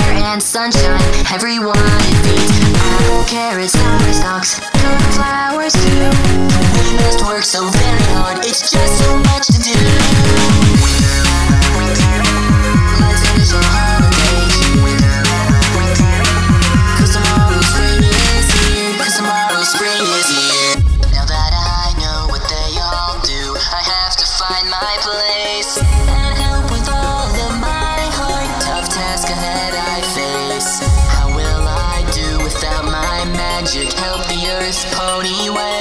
air and sunshine, everyone it feeds. Apple, carrots, summer stocks, flowers too. We must work so very hard, it's just so much to do. Let's finish our holiday. Cause tomorrow spring is here. Cause tomorrow spring is here. Now that I know what they all do, I have to find my place and help with all of my heart. Tough task ahead I face. How will I do without my magic? Help the earth pony way.